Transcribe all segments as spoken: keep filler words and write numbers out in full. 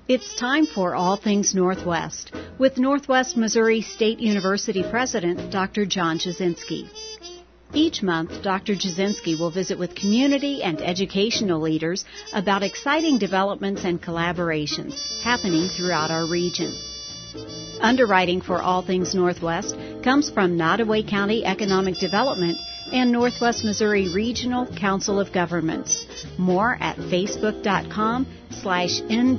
It's time for All Things Northwest with Northwest Missouri State University President Doctor John Jasinski. Each month, Doctor Jasinski will visit with community and educational leaders about exciting developments and collaborations happening throughout our region. Underwriting for All Things Northwest comes from Nottoway County Economic Development and Northwest Missouri Regional Council of Governments. More at facebook.com slash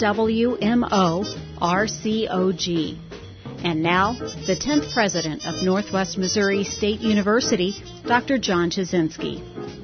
NWMORCOG. And now, the tenth President of Northwest Missouri State University, Doctor John Jasinski.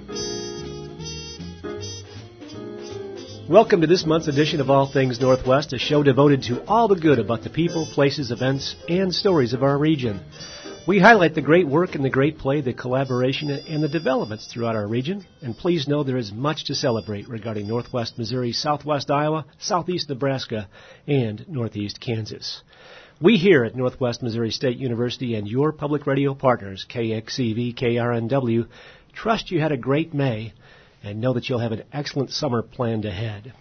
Welcome to this month's edition of All Things Northwest, a show devoted to all the good about the people, places, events, and stories of our region. We highlight the great work and the great play, the collaboration, and the developments throughout our region. And please know there is much to celebrate regarding Northwest Missouri, Southwest Iowa, Southeast Nebraska, and Northeast Kansas. We here at Northwest Missouri State University and your public radio partners, K X C V, K R N W, trust you had a great May and know that you'll have an excellent summer planned ahead.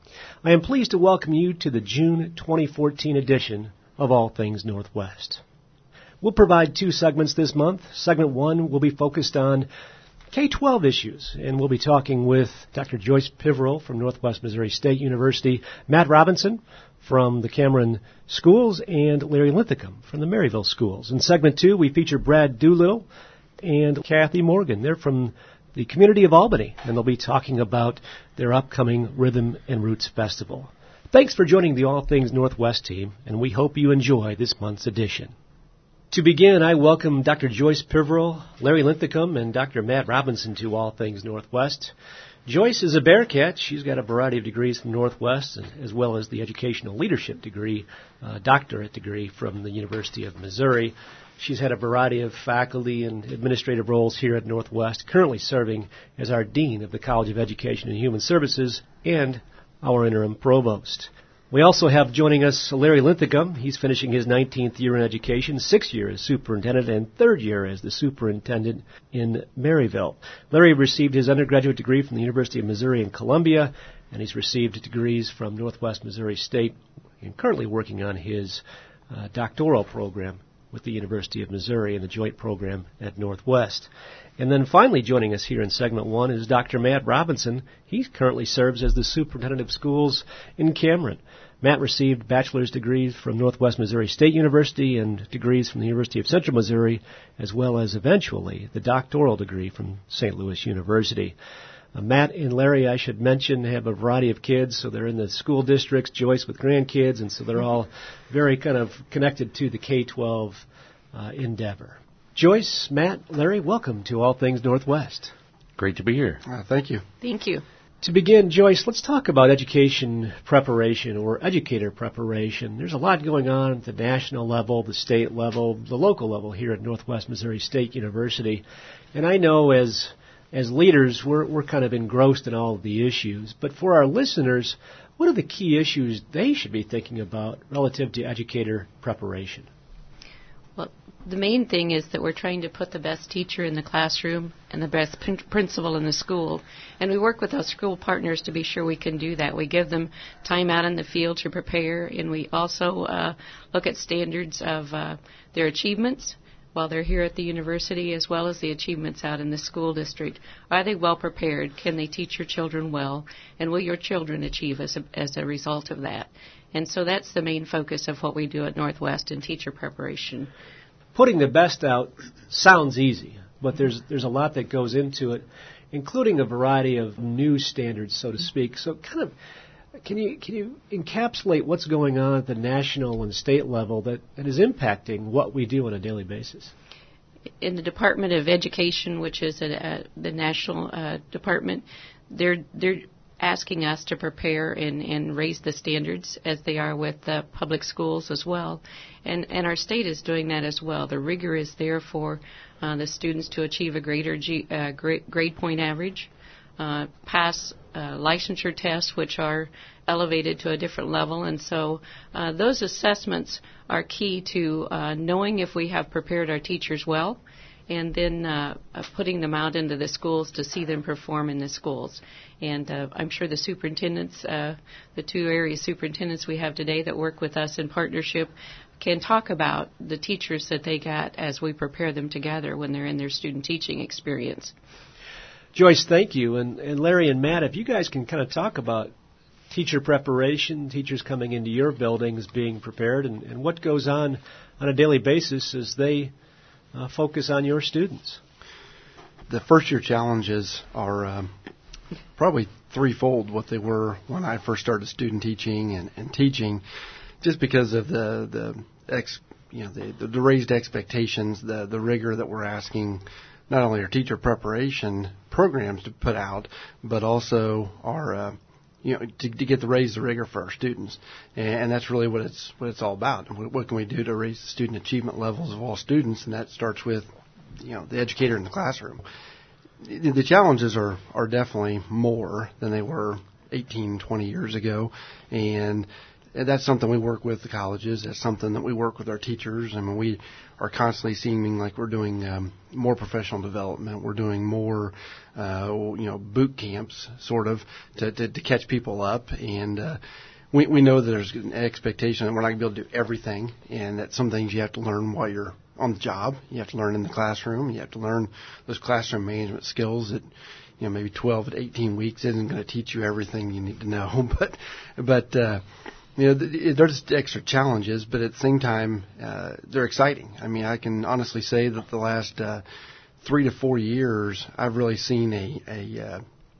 I am pleased to welcome you to the June twenty fourteen edition of All Things Northwest. We'll provide two segments this month. Segment one will be focused on K twelve issues, and we'll be talking with Doctor Joyce Piverell from Northwest Missouri State University, Matt Robinson from the Cameron Schools, and Larry Linthicum from the Maryville Schools. In segment two, we feature Brad Doolittle and Kathy Morgan. They're from the community of Albany, and they'll be talking about their upcoming Rhythm and Roots Festival. Thanks for joining the All Things Northwest team, and we hope you enjoy this month's edition. To begin, I welcome Doctor Joyce Piverell, Larry Linthicum, and Doctor Matt Robinson to All Things Northwest. Joyce is a Bearcat. She's got a variety of degrees from Northwest, as well as the educational leadership degree, uh, doctorate degree from the University of Missouri. She's had a variety of faculty and administrative roles here at Northwest, currently serving as our Dean of the College of Education and Human Services and our interim provost. We also have joining us Larry Linthicum. He's finishing his nineteenth year in education, sixth year as superintendent, and third year as the superintendent in Maryville. Larry received his undergraduate degree from the University of Missouri in Columbia, and he's received degrees from Northwest Missouri State, and currently working on his uh, doctoral program with the University of Missouri and the joint program at Northwest. And then finally joining us here in segment one is Doctor Matt Robinson. He currently serves as the superintendent of schools in Cameron. Matt received bachelor's degrees from Northwest Missouri State University and degrees from the University of Central Missouri, as well as eventually the doctoral degree from Saint Louis University. Uh, Matt and Larry, I should mention, have a variety of kids, so they're in the school districts, Joyce with grandkids, and so they're all very kind of connected to the K twelve uh, endeavor. Joyce, Matt, Larry, welcome to All Things Northwest. Great to be here. Uh, thank you. Thank you. To begin, Joyce, let's talk about education preparation or educator preparation. There's a lot going on at the national level, the state level, the local level here at Northwest Missouri State University. And I know as as leaders, we're, we're kind of engrossed in all of the issues. But for our listeners, what are the key issues they should be thinking about relative to educator preparation? Well, the main thing is that we're trying to put the best teacher in the classroom and the best prin- principal in the school. And we work with our school partners to be sure we can do that. We give them time out in the field to prepare, and we also uh, look at standards of uh, their achievements while they're here at the university, as well as the achievements out in the school district. Are they well prepared? Can they teach your children well? And will your children achieve as a, as a result of that? And so that's the main focus of what we do at Northwest in teacher preparation. Putting the best out sounds easy, but there's there's a lot that goes into it, including a variety of new standards, so to speak. So kind of, can you can you encapsulate what's going on at the national and state level that, that is impacting what we do on a daily basis? In the Department of Education, which is a, a, the national uh, department, they're they're asking us to prepare and, and raise the standards as they are with the public schools as well. And, and our state is doing that as well. The rigor is there for uh, the students to achieve a greater G, uh, grade, grade point average, uh, pass uh, licensure tests, which are elevated to a different level. And so uh, those assessments are key to uh, knowing if we have prepared our teachers well and then uh, uh, putting them out into the schools to see them perform in the schools. And uh, I'm sure the superintendents, uh, the two area superintendents we have today that work with us in partnership, can talk about the teachers that they got as we prepare them together when they're in their student teaching experience. Joyce, thank you. And, and Larry and Matt, if you guys can kind of talk about teacher preparation, teachers coming into your buildings being prepared, and, and what goes on on a daily basis as they uh, focus on your students. The first-year challenges are um, probably threefold what they were when I first started student teaching and, and teaching, just because of the the ex, you know the, the raised expectations, the the rigor that we're asking not only our teacher preparation programs to put out, but also our uh, you know to, to get the raise the rigor for our students, and, and that's really what it's what it's all about. What, what can we do to raise the student achievement levels of all students? And that starts with you know the educator in the classroom. The, the challenges are are definitely more than they were eighteen, twenty years ago, and that's something we work with the colleges. That's something that we work with our teachers. I mean, we are constantly seeming like we're doing um, more professional development. We're doing more, uh, you know, boot camps, sort of, to, to, to catch people up. And uh, we, we know that there's an expectation that we're not going to be able to do everything, and that some things you have to learn while you're on the job. You have to learn in the classroom. You have to learn those classroom management skills that, you know, maybe twelve to eighteen weeks isn't going to teach you everything you need to know. But, but. Uh, You know, they're just extra challenges, but at the same time, uh, they're exciting. I mean, I can honestly say that the last uh, three to four years, I've really seen a, a uh,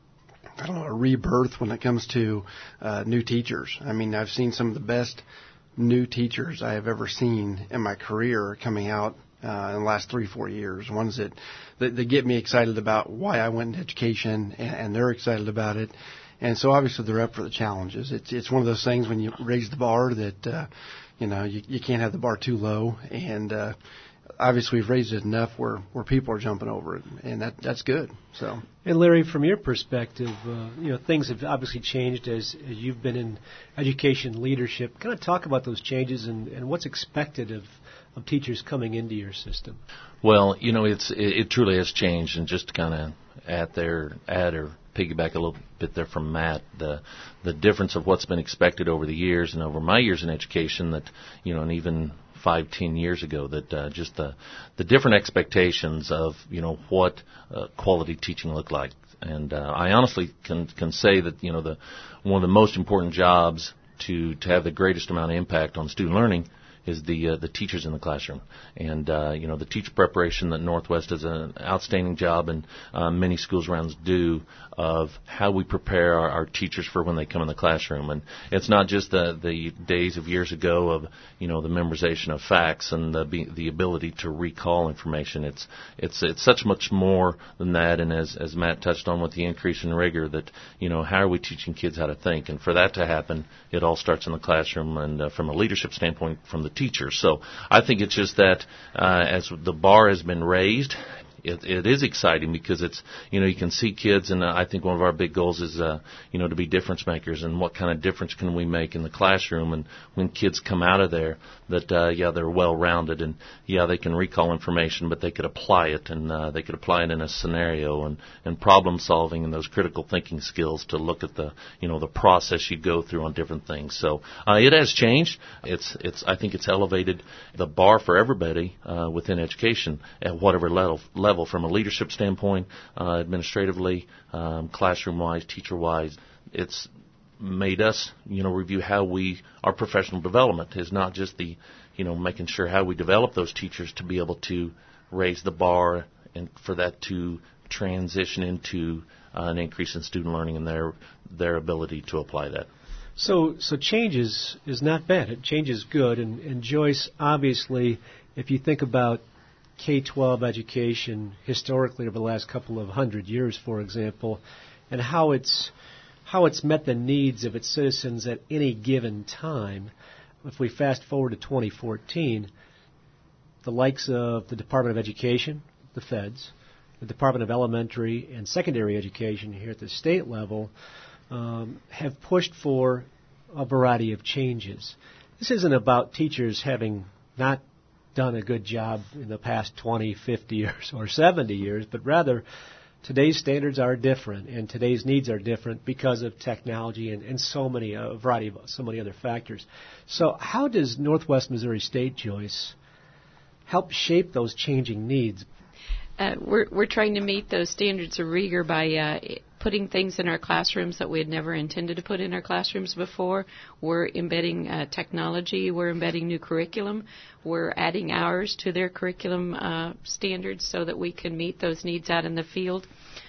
I don't know, a rebirth when it comes to uh, new teachers. I mean, I've seen some of the best new teachers I have ever seen in my career coming out uh, in the last three, four years. Ones that, that, that get me excited about why I went into education, and, and they're excited about it. And so obviously they're up for the challenges. It's it's one of those things when you raise the bar that, uh, you know, you, you can't have the bar too low. And uh, obviously we've raised it enough where, where people are jumping over it, and that that's good. So. And Larry, from your perspective, uh, you know, things have obviously changed as, as you've been in education leadership. Kind of talk about those changes and, and what's expected of, of teachers coming into your system. Well, you know, it's it, it truly has changed, and just to kind of add there, add or piggyback a little bit there from Matt, the the difference of what's been expected over the years and over my years in education, that, you know, and even five, ten years ago, that uh, just the the different expectations of, you know, what uh, quality teaching looked like. And uh, I honestly can can say that, you know, the one of the most important jobs to to have the greatest amount of impact on student learning is the uh, the teachers in the classroom. And, uh, you know, the teacher preparation that Northwest does an outstanding job, and uh, many schools around do, of how we prepare our, our teachers for when they come in the classroom. And it's not just the, the days of years ago of, you know, the memorization of facts and the the ability to recall information. It's it's it's such much more than that. And as, as Matt touched on with the increase in rigor, that, you know, how are we teaching kids how to think? And for that to happen, it all starts in the classroom, and uh, from a leadership standpoint, from the teacher. So I think it's just that uh, as the bar has been raised, it, it is exciting, because it's, you know, you can see kids, and uh, I think one of our big goals is, uh, you know, to be difference makers, and what kind of difference can we make in the classroom, and when kids come out of there, that, uh, yeah, they're well-rounded, and, yeah, they can recall information, but they could apply it, and uh, they could apply it in a scenario, and, and problem-solving, and those critical thinking skills to look at the, you know, the process you go through on different things. So uh, it has changed. It's, it's, I think it's elevated the bar for everybody uh, within education at whatever level, level from a leadership standpoint, uh, administratively, um, classroom-wise, teacher-wise. It's made us, you know, review how we, our professional development is not just the, you know, making sure how we develop those teachers to be able to raise the bar, and for that to transition into uh, an increase in student learning and their their ability to apply that. So, so change is, is not bad. It change is good. And, and Joyce, obviously, if you think about K twelve education historically over the last couple of hundred years, for example, and how it's how it's met the needs of its citizens at any given time. If we fast forward to twenty fourteen, the likes of the Department of Education, the feds, the Department of Elementary and Secondary Education here at the state level um, have pushed for a variety of changes. This isn't about teachers having not done a good job in the past twenty, fifty years or seventy years, but rather today's standards are different and today's needs are different because of technology and, and so many, a variety of so many other factors. So how does Northwest Missouri State, Joyce, help shape those changing needs? Uh, we're we're trying to meet those standards of rigor by uh, putting things in our classrooms that we had never intended to put in our classrooms before. We're embedding uh, technology. We're embedding new curriculum. We're adding hours to their curriculum uh, standards so that we can meet those needs out in the field.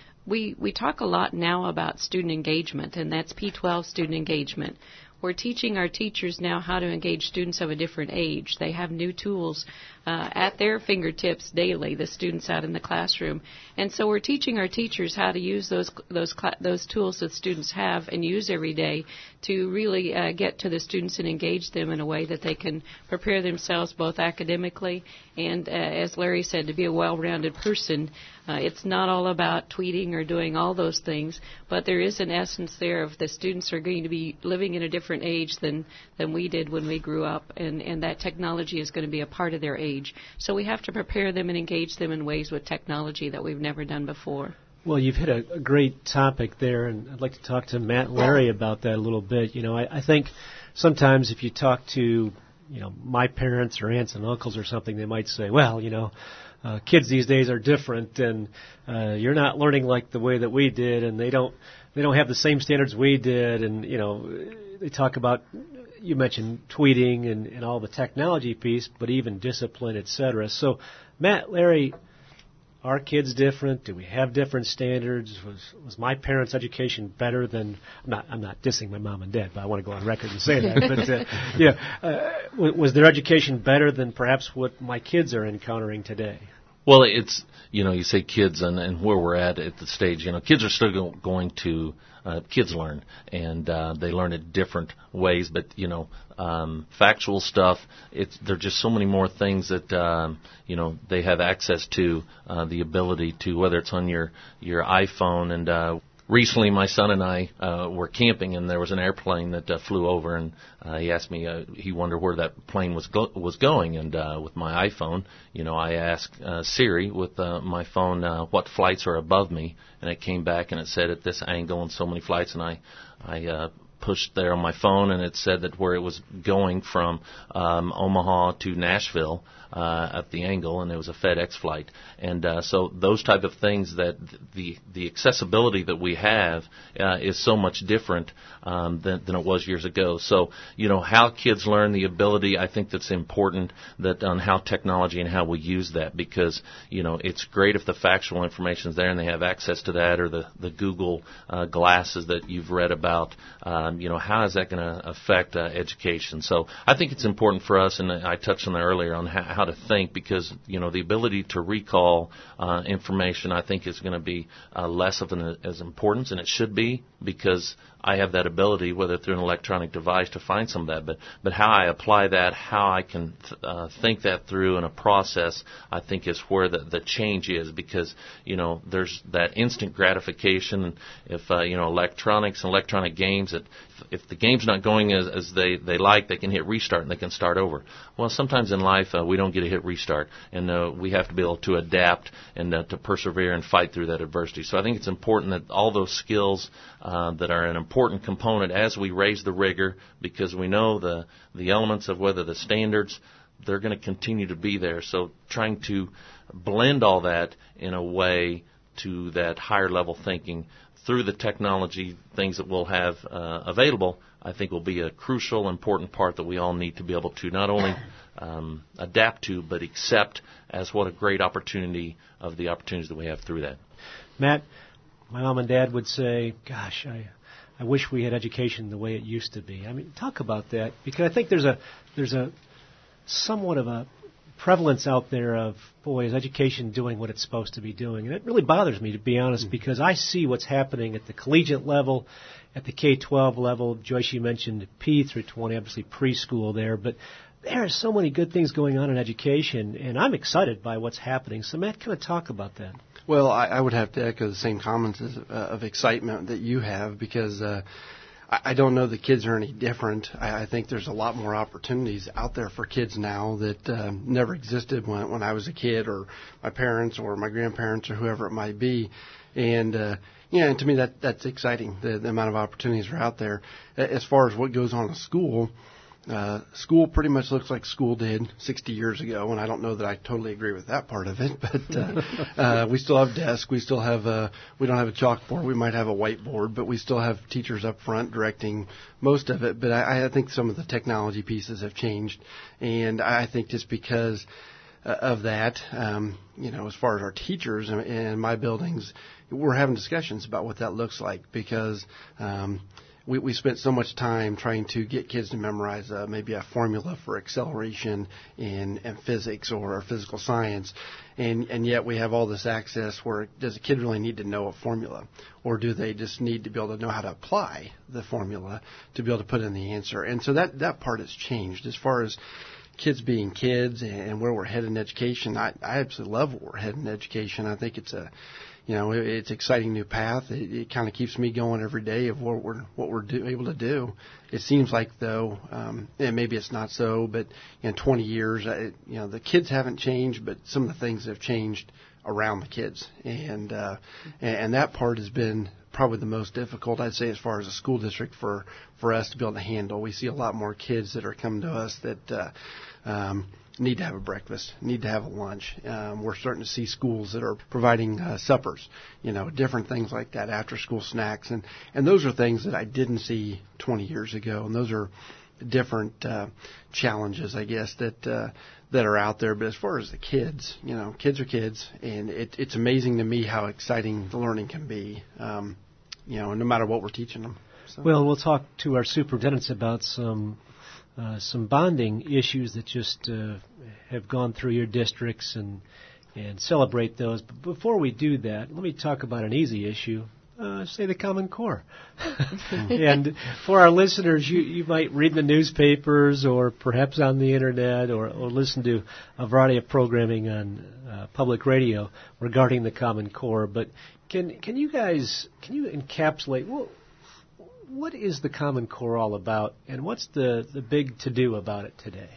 We we talk a lot now about student engagement, and that's P twelve student engagement. We're teaching our teachers now how to engage students of a different age. They have new tools uh, at their fingertips daily, the students out in the classroom. And so we're teaching our teachers how to use those those cl- those tools that students have and use every day to really uh, get to the students and engage them in a way that they can prepare themselves both academically and, uh, as Larry said, to be a well-rounded person. Uh, it's not all about tweeting or doing all those things, but there is an essence there of the students are going to be living in a different age than, than we did when we grew up, and, and that technology is going to be a part of their age. So we have to prepare them and engage them in ways with technology that we've never done before. Well, you've hit a, a great topic there, and I'd like to talk to Matt and Larry about that a little bit. You know, I, I think sometimes if you talk to, you know, my parents or aunts and uncles or something, they might say, well, you know, Uh, kids these days are different, and uh, you're not learning like the way that we did, and they don't they don't have the same standards we did, and you know they talk about, you mentioned tweeting and, and all the technology piece, but even discipline, et cetera. So, Matt, Larry, are kids different? Do we have different standards? Was was my parents' education better than? I'm not I'm not dissing my mom and dad, but I want to go on record and say that. But uh, yeah, uh, was their education better than perhaps what my kids are encountering today? Well, it's, you know, you say kids and, and where we're at at the stage, you know, kids are still go, going to, uh, kids learn, and uh, they learn in different ways, but, you know, um, factual stuff, it's, there are just so many more things that, um, you know, they have access to, uh, the ability to, whether it's on your, your iPhone, and, uh, recently, my son and I uh, were camping, and there was an airplane that uh, flew over, and uh, he asked me, uh, he wondered where that plane was go- was going, and uh, with my iPhone, you know, I asked uh, Siri with uh, my phone uh, what flights are above me, and it came back and it said at this angle and so many flights, and I, I uh, pushed there on my phone, and it said that where it was going from um, Omaha to Nashville uh, at the angle, and it was a FedEx flight. And uh, so those type of things, that the the accessibility that we have uh, is so much different um, than, than it was years ago. So, you know, how kids learn, the ability, I think that's important, that on how technology and how we use that, because, you know, it's great if the factual information is there and they have access to that, or the, the Google uh, glasses that you've read about. Um, you know, how is that going to affect uh, education? So I think it's important for us, and I touched on that earlier, on how, how to think, because, you know, the ability to recall uh, information, I think, is going to be uh, less of an as importance, and it should be, because I have that ability, whether through an electronic device, to find some of that. But but how I apply that, how I can th- uh, think that through in a process, I think is where the, the change is, because, you know, there's that instant gratification. If, uh, you know, electronics and electronic games, that if, if the game's not going as, as they, they like, they can hit restart and they can start over. Well, sometimes in life uh, we don't get to hit restart, and uh, we have to be able to adapt and uh, to persevere and fight through that adversity. So I think it's important that all those skills uh, that are an important component as we raise the rigor, because we know the the elements of whether the standards, they're going to continue to be there. So trying to blend all that in a way to that higher level thinking through the technology, things that we'll have uh, available, I think will be a crucial, important part that we all need to be able to not only um, adapt to, but accept as what a great opportunity of the opportunities that we have through that. Matt, my mom and dad would say, gosh, I I wish we had education the way it used to be. I mean, talk about that, because I think there's a there's a somewhat of a prevalence out there of, boy, is education doing what it's supposed to be doing? And it really bothers me, to be honest, because I see what's happening at the collegiate level, at the K twelve level. Joyce, you mentioned P through twenty, obviously preschool there, but there are so many good things going on in education, and I'm excited by what's happening. So, Matt, kind of talk about that. Well, I, I would have to echo the same comments as, uh, of excitement that you have, because uh, I, I don't know the kids are any different. I, I think there's a lot more opportunities out there for kids now that um, never existed when when I was a kid, or my parents, or my grandparents, or whoever it might be. And uh, yeah, and to me that that's exciting. The, the amount of opportunities are out there. As far as what goes on in school. Uh, school pretty much looks like school did sixty years ago, and I don't know that I totally agree with that part of it, but uh, uh, we still have desks, we still have a, we don't have a chalkboard, we might have a whiteboard, but we still have teachers up front directing most of it, but I, I think some of the technology pieces have changed, and I think just because uh, of that, um, you know, as far as our teachers in, in my buildings, we're having discussions about what that looks like, because um, We, we spent so much time trying to get kids to memorize uh, maybe a formula for acceleration in, in physics or physical science, and, and yet we have all this access where does a kid really need to know a formula, or do they just need to be able to know how to apply the formula to be able to put in the answer? And so that, that part has changed as far as kids being kids and where we're headed in education. I, I absolutely love where we're headed in education. I think it's a You know, it's an exciting new path. It, it kind of keeps me going every day of what we're what we're do, able to do. It seems like, though, um, and maybe it's not so, but in twenty years, it, you know, the kids haven't changed, but some of the things have changed around the kids, and uh, and that part has been probably the most difficult, I'd say, as far as a school district for for us to be able to handle. We see a lot more kids that are coming to us that. Uh, um, need to have a breakfast, need to have a lunch. Um, we're starting to see schools that are providing uh, suppers, you know, different things like that, after-school snacks. And, and those are things that I didn't see twenty years ago. And those are different uh, challenges, I guess, that uh, that are out there. But as far as the kids, you know, kids are kids. And it, it's amazing to me how exciting the learning can be, um, you know, no matter what we're teaching them. So. Well, we'll talk to our superintendents about some Uh, some bonding issues that just uh, have gone through your districts and and celebrate those. But before we do that, let me talk about an easy issue, uh, say the Common Core. And for our listeners, you, you might read in the newspapers or perhaps on the Internet or, or listen to a variety of programming on uh, public radio regarding the Common Core. But can can you guys, can you encapsulate, well, what is the Common Core all about, and what's the, the big to-do about it today?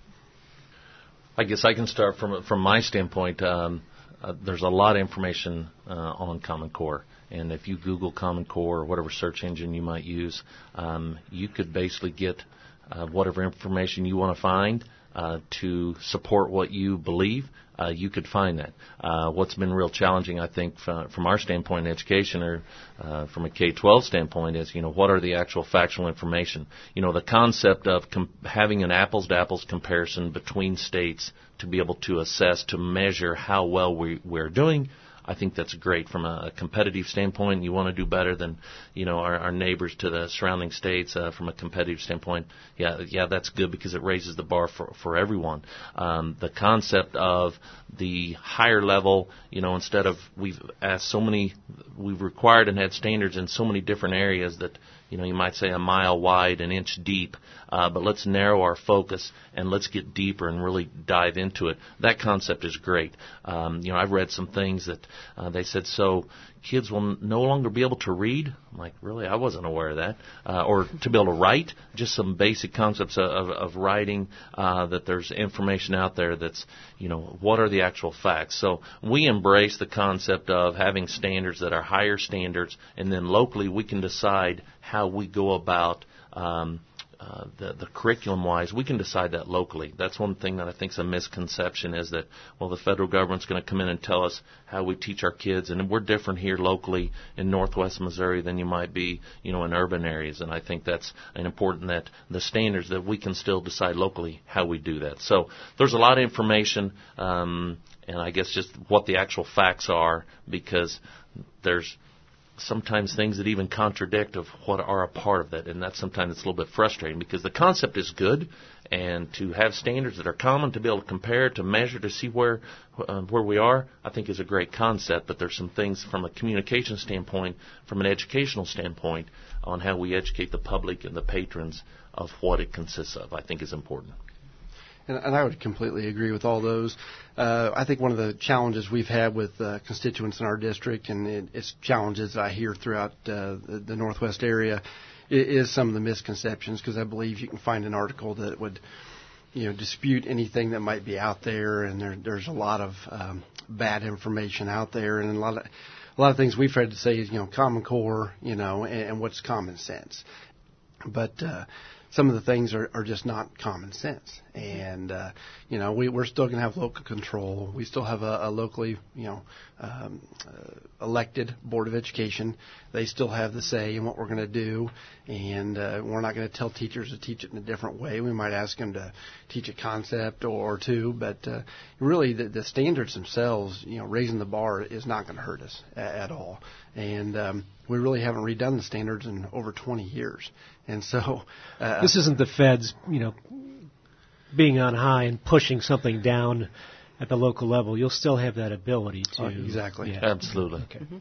I guess I can start from from my standpoint. Um, uh, there's a lot of information uh, on Common Core, and if you Google Common Core or whatever search engine you might use, um, you could basically get uh, whatever information you want to find uh, to support what you believe. Uh, you could find that. Uh, what's been real challenging, I think, from, from our standpoint in education, or uh, from a K twelve standpoint, is, you know, what are the actual factual information? You know, the concept of com- having an apples-to-apples comparison between states to be able to assess, to measure how well we, we're doing, I think that's great from a competitive standpoint. You want to do better than, you know, our, our neighbors to the surrounding states uh, from a competitive standpoint. Yeah, yeah, that's good because it raises the bar for for everyone. Um, the concept of the higher level, you know, instead of we've asked so many, we've required and had standards in so many different areas that, you know, you might say a mile wide, an inch deep, uh, but let's narrow our focus and let's get deeper and really dive into it. That concept is great. Um, you know, I've read some things that uh, they said, so kids will n- no longer be able to read. I'm like, really? I wasn't aware of that. Uh, or to be able to write, just some basic concepts of, of, of writing, uh, that there's information out there that's, you know, what are the actual facts? So we embrace the concept of having standards that are higher standards, and then locally we can decide how we go about um, uh, the, the curriculum-wise. We can decide that locally. That's one thing that I think is a misconception, is that, well, the federal government's going to come in and tell us how we teach our kids, and we're different here locally in Northwest Missouri than you might be, you know, in urban areas. And I think that's an important, that the standards, that we can still decide locally how we do that. So there's a lot of information, um, and I guess just what the actual facts are, because there's sometimes things that even contradict of what are a part of that, and that's sometimes it's a little bit frustrating, because the concept is good, and to have standards that are common, to be able to compare, to measure, to see where uh, where we are, I think is a great concept. But there's some things from a communication standpoint, from an educational standpoint, on how we educate the public and the patrons of what it consists of, I think is important. And, and I would completely agree with all those. Uh, I think one of the challenges we've had with uh, constituents in our district, and it, it's challenges that I hear throughout uh, the, the Northwest area, is some of the misconceptions, because I believe you can find an article that would, you know, dispute anything that might be out there, and there, there's a lot of um, bad information out there, and a lot of a lot of things we've tried to say is, you know, Common Core, you know, and, and what's common sense, but uh, some of the things are, are just not common sense. And, uh, you know, we, we're still going to have local control. We still have a, a locally, you know, um, uh, elected Board of Education. They still have the say in what we're going to do. And uh, we're not going to tell teachers to teach it in a different way. We might ask them to teach a concept or two. But uh, really, the, the standards themselves, you know, raising the bar is not going to hurt us at, at all. And um, we really haven't redone the standards in over twenty years. And so uh, this isn't the feds, you know, being on high and pushing something down at the local level. You'll still have that ability to. Uh, exactly. Yeah. Absolutely. Okay. Mm-hmm.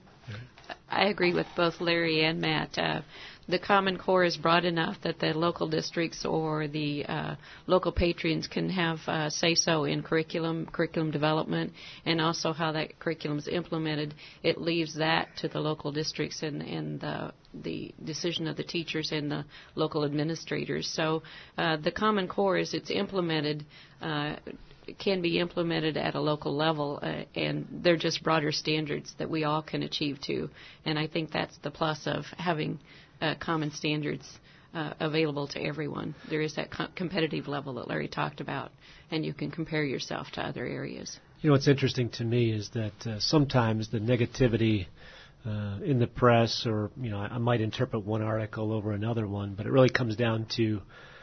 I agree with both Larry and Matt. Uh, the Common Core is broad enough that the local districts or the uh, local patrons can have uh, say-so in curriculum, curriculum development, and also how that curriculum is implemented. It leaves that to the local districts and, and the, the decision of the teachers and the local administrators. So uh, the Common Core, as it's implemented, uh, can be implemented at a local level, uh, and they're just broader standards that we all can achieve to. And I think that's the plus of having uh, common standards uh, available to everyone. There is that co- competitive level that Larry talked about, and you can compare yourself to other areas. You know, what's interesting to me is that uh, sometimes the negativity uh, in the press, or, you know, I, I might interpret one article over another one, but it really comes down to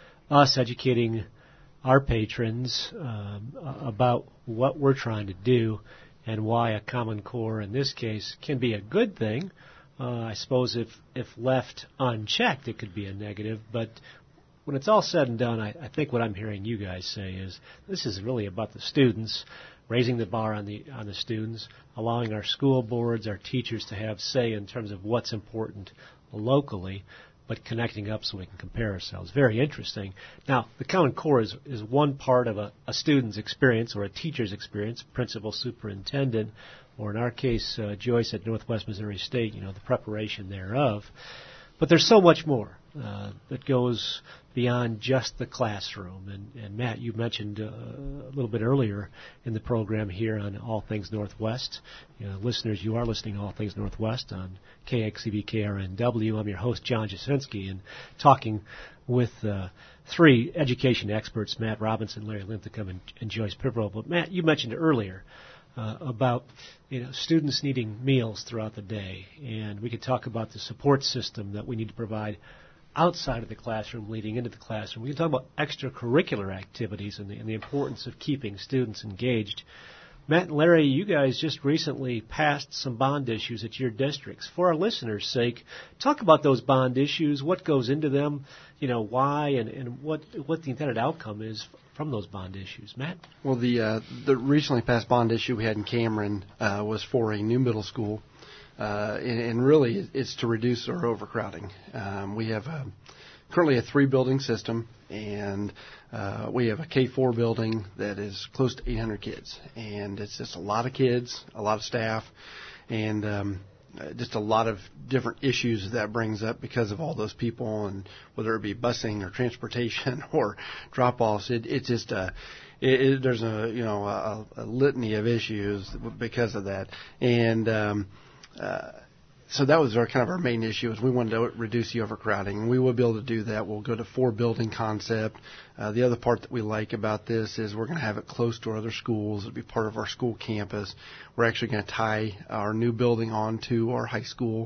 us educating our patrons um, about what we're trying to do and why a Common Core in this case can be a good thing. Uh, I suppose if, if left unchecked, it could be a negative. But when it's all said and done, I, I think what I'm hearing you guys say is this is really about the students, raising the bar on the on the students, allowing our school boards, our teachers to have say in terms of what's important locally, but connecting up so we can compare ourselves. Very interesting. Now, the Common Core is, is one part of a, a student's experience or a teacher's experience, principal, superintendent, or in our case, uh, Joyce at Northwest Missouri State, you know, the preparation thereof. But there's so much more uh, that goes beyond just the classroom. And, and Matt, you mentioned uh, a little bit earlier in the program here on All Things Northwest. You know, listeners, you are listening to All Things Northwest on K X C B K R N W. I'm your host, John Jasinski, and talking with uh, three education experts, Matt Robinson, Larry Linthicum, and, and Joyce Piverill. But Matt, you mentioned earlier Uh, about, you know, students needing meals throughout the day, and we could talk about the support system that we need to provide outside of the classroom, leading into the classroom. We can talk about extracurricular activities and the, and the importance of keeping students engaged. Matt and Larry, you guys just recently passed some bond issues at your districts. For our listeners' sake, talk about those bond issues, what goes into them, you know, why, and, and what what the intended outcome is from those bond issues. Matt? Well, the uh, the recently passed bond issue we had in Cameron uh, was for a new middle school, uh, and, and really it's to reduce our overcrowding. Um, we have a, currently a three-building system, and uh, we have a K four building that is close to eight hundred kids, and it's just a lot of kids, a lot of staff, and um, just a lot of different issues that brings up because of all those people, and whether it be busing or transportation or drop-offs, it, it's just a, it, it, there's a you know a, a litany of issues because of that, and um, uh, so that was our kind of our main issue is we wanted to reduce the overcrowding, and we will be able to do that. We'll go to four building concept. Uh, the other part that we like about this is we're going to have it close to our other schools. It'll be part of our school campus. We're actually going to tie our new building on to our high school,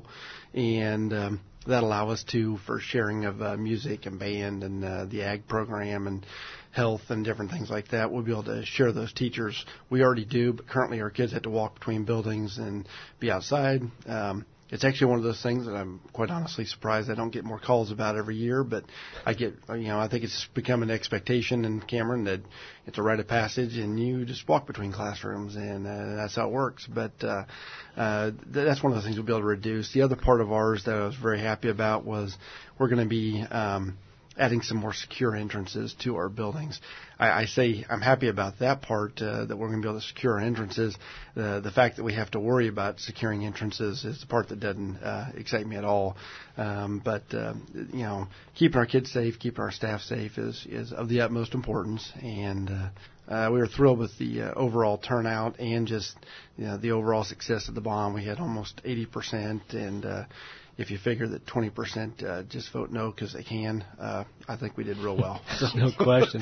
and um, that allow us to for sharing of uh, music and band and uh, the ag program and health and different things like that. We'll be able to share those teachers. We already do, but currently our kids have to walk between buildings and be outside. Um, It's actually one of those things that I'm quite honestly surprised I don't get more calls about every year, but I get, you know, I think it's become an expectation in Cameron that it's a rite of passage and you just walk between classrooms, and uh, that's how it works. But uh, uh, that's one of the things we'll be able to reduce. The other part of ours that I was very happy about was we're going to be um, adding some more secure entrances to our buildings. I, I say I'm happy about that part, uh, that we're going to be able to secure our entrances. Uh, the fact that we have to worry about securing entrances is the part that doesn't uh, excite me at all. Um, but, uh, you know, keeping our kids safe, keeping our staff safe is, is of the utmost importance. And uh, uh, we were thrilled with the uh, overall turnout and just, you know, the overall success of the bond. We had almost eighty percent, and uh, if you figure that twenty percent uh, just vote no because they can, uh, I think we did real well. No question.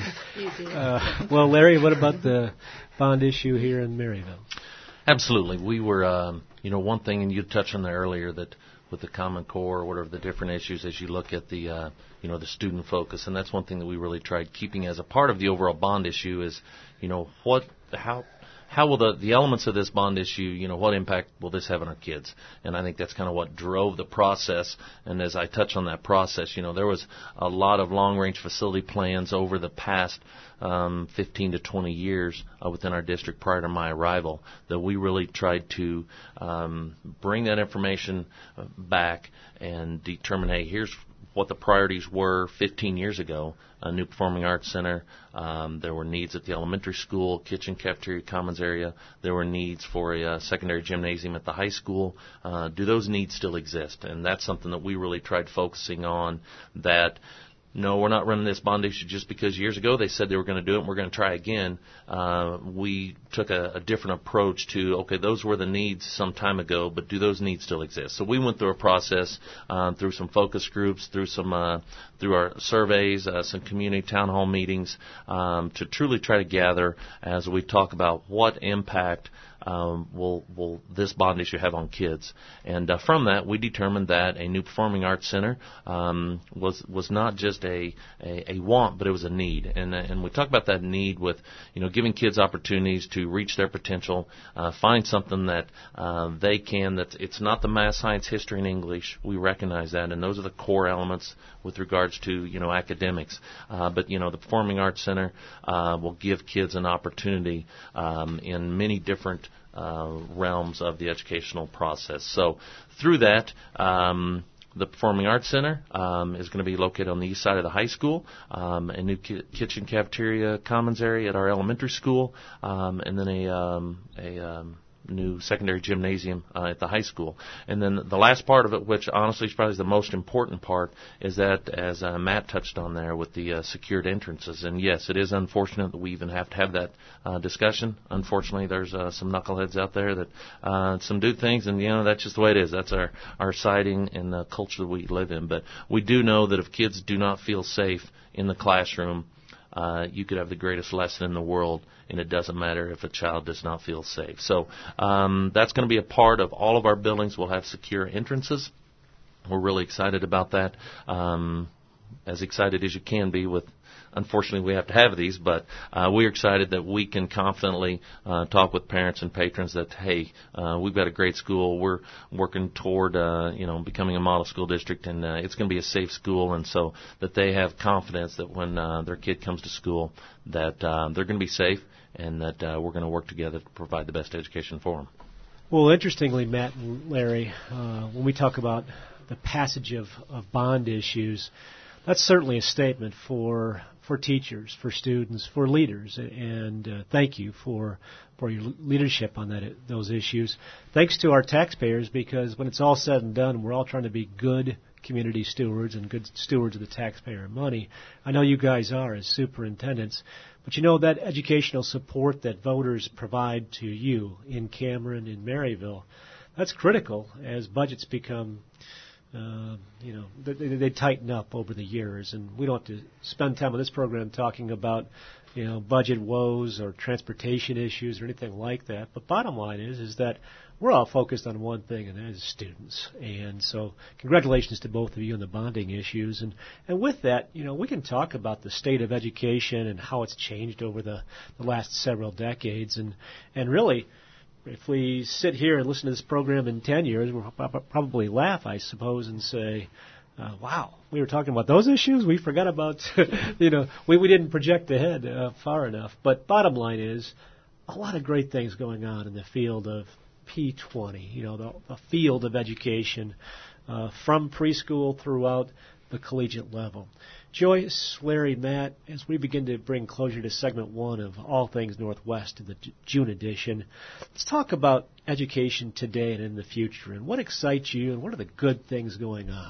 Uh, well, Larry, what about the bond issue here in Maryville? Absolutely. We were, um, you know, one thing, and you touched on there earlier, that with the Common Core, what are the different issues as you look at the, uh, you know, the student focus, and that's one thing that we really tried keeping as a part of the overall bond issue is, you know, what, how, how will the, the elements of this bond issue, you know, what impact will this have on our kids? And I think that's kind of what drove the process. And as I touch on that process, you know, there was a lot of long-range facility plans over the past um, fifteen to twenty years uh, within our district prior to my arrival that we really tried to um, bring that information back and determine, hey, here's what the priorities were fifteen years ago. A new performing arts center. Um, there were needs at the elementary school, kitchen, cafeteria, commons area. There were needs for a uh, secondary gymnasium at the high school. Uh, do those needs still exist? And that's something that we really tried focusing on, that no, we're not running this bond issue just because years ago they said they were going to do it and we're going to try again. Uh, we took a, a different approach to, okay, those were the needs some time ago, but do those needs still exist? So we went through a process, um, through some focus groups, through some, uh, through our surveys, uh, some community town hall meetings, um, to truly try to gather as we talk about what impact Um, will will this bond issue have on kids? And uh, from that, we determined that a new performing arts center um, was was not just a, a, a want, but it was a need. And uh, and we talk about that need with, you know, giving kids opportunities to reach their potential, uh, find something that uh, they can. That it's not the math, science, history, and English. We recognize that, and those are the core elements with regards to, you know, academics. Uh, but you know, the performing arts center uh, will give kids an opportunity um, in many different Uh, realms of the educational process. So through that, um, the Performing Arts Center um, is going to be located on the east side of the high school, um, a new ki- kitchen, cafeteria, commons area at our elementary school, um, and then a, um, a um, new secondary gymnasium uh, at the high school. And then the last part of it, which honestly is probably the most important part, is that, as uh, Matt touched on there, with the uh, secured entrances. And yes, it is unfortunate that we even have to have that uh, discussion. Unfortunately, there's uh, some knuckleheads out there that uh, some do things, and you know, that's just the way it is. That's our our siding and the culture that we live in. But we do know that if kids do not feel safe in the classroom, Uh, you could have the greatest lesson in the world, and it doesn't matter if a child does not feel safe. So um, that's going to be a part of all of our buildings. We'll have secure entrances. We're really excited about that, um, as excited as you can be with, unfortunately, we have to have these, but uh, we're excited that we can confidently uh, talk with parents and patrons that, hey, uh, we've got a great school. We're working toward, uh, you know, becoming a model school district, and uh, it's going to be a safe school, and so that they have confidence that when uh, their kid comes to school that uh, they're going to be safe and that uh, we're going to work together to provide the best education for them. Well, interestingly, Matt and Larry, uh, when we talk about the passage of, of bond issues, that's certainly a statement for for teachers, for students, for leaders, and uh, thank you for for your leadership on that those issues. Thanks to our taxpayers, because when it's all said and done, we're all trying to be good community stewards and good stewards of the taxpayer money. I know you guys are as superintendents, but you know that educational support that voters provide to you in Cameron, in Maryville, that's critical as budgets become Uh, you know, they, they tighten up over the years, and we don't have to spend time on this program talking about, you know, budget woes or transportation issues or anything like that. But bottom line is, is that we're all focused on one thing, and that is students. And so congratulations to both of you on the bonding issues. And, and with that, you know, we can talk about the state of education and how it's changed over the, the last several decades. And, and really, if we sit here and listen to this program in ten years, we'll probably laugh, I suppose, and say, uh, wow, we were talking about those issues? We forgot about, you know, we, we didn't project ahead uh, far enough. But bottom line is, a lot of great things going on in the field of P twenty, you know, the, the field of education, uh, from preschool throughout the collegiate level. Joyce, Larry, Matt, as we begin to bring closure to segment one of All Things Northwest in the June edition, let's talk about education today and in the future, and what excites you, and what are the good things going on?